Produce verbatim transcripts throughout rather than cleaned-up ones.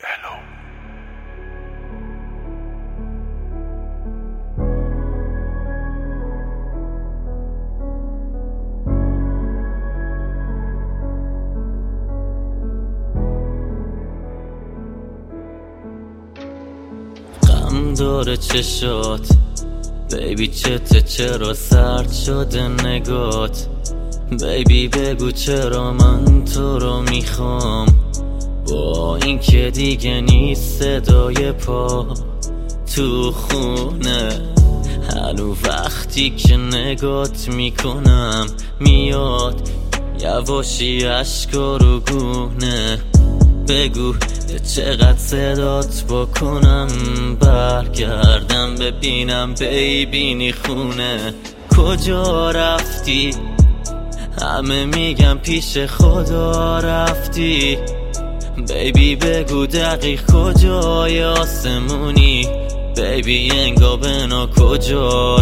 الو. غم داره چشات بیبی، چته چرا سرد شده نگات؟ بیبی بگو چرا من تو رو میخوام، با این که دیگه نیست صدای پا تو خونه. هنو وقتی که نگات میکنم میاد یواشی اشکا رو گونه. بگو چقدر صدات بکنم برگردم ببینم بیبینی خونه. کجا رفتی؟ همه میگم پیش خدا رفتی. بیبی بگو دقیق کجای آسمونی؟ بیبی انگا بنا کجا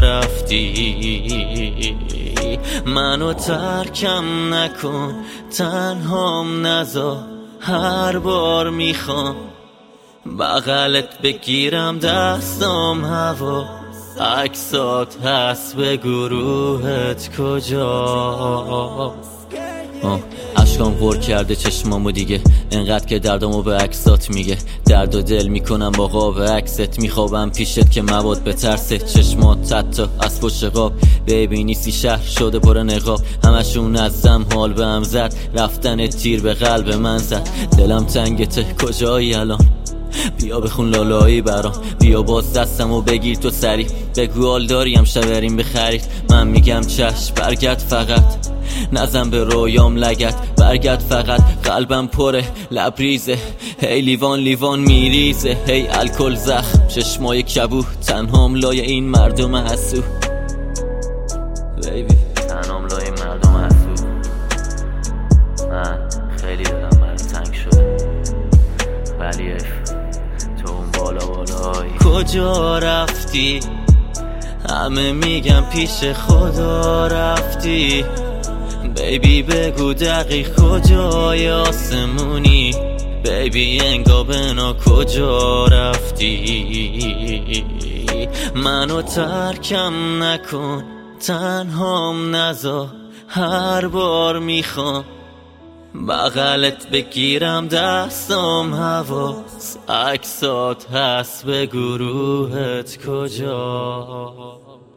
رفتی؟ منو ترکم نکن، تنهام نذار، هر بار میخوام بغلت بگیرم دستام هوا. عکسات هست به گروهت کجا؟ اشکام غر کرده چشمامو دیگه، انقدر که دردامو به عکسات میگه. درد و دل میکنم با قاب عکست، میخوابم پیشت که مباد بترسه. چشمات حتی از پشت قاب بیبی نیستی، شهر شده پر نقاب. همشون ازم حال به هم زد، رفتن تیر به قلب من زد. دلم تنگته کجایی الان؟ بیا بخون لالایی برام، بیا باز دستمو بگیر تو سری. بگو حال داریم شبریم بخرید، من میگم چشم برگرد فقط. نزن به رویام لگت، برگرد فقط. قلبم پره لبریزه، هی لیوان لیوان میریزه. هی الکل زخم چشمای کبو، تنهام لای این مردم حسو. بیبی تنهام لای این مردم حسو. من خیلی دلم برای تنگ شده، ولی تو اون بالا بالایی کجا رفتی؟ همه میگم پیش خدا رفتی. بیبی بگو دقیق کجای آسمونی؟ بیبی انگا بنا کجا رفتی؟ منو ترکم نکن، تنهام نذار، هر بار میخوام بغلت بگیرم دستام هواست. عکسات هست به گروهت کجا؟